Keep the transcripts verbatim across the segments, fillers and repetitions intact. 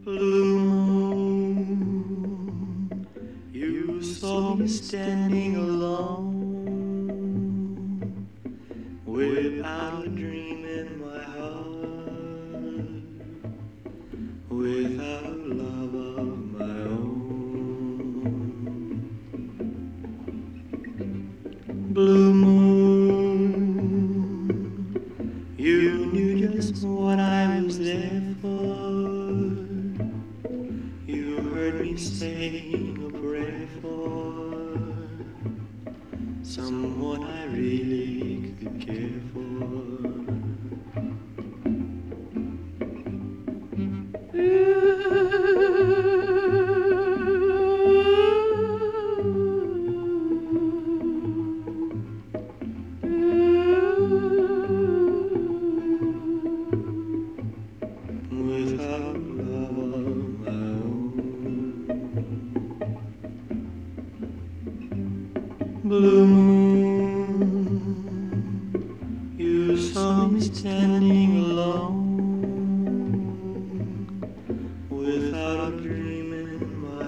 Blue moon, you saw me standing alone, without a dream in my heart, without a love of my own. Blue moon, you knew just what I was there for. You heard me saying a prayer for someone I really could care for. Without love of my own. Blue moon, you saw me standing alone, without a dream in my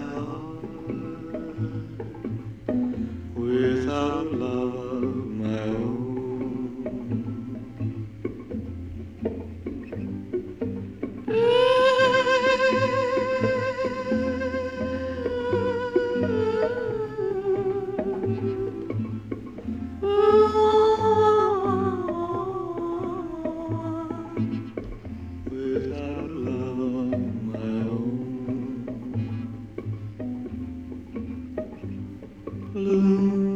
heart, without a love of my own. Without love of my own. Blue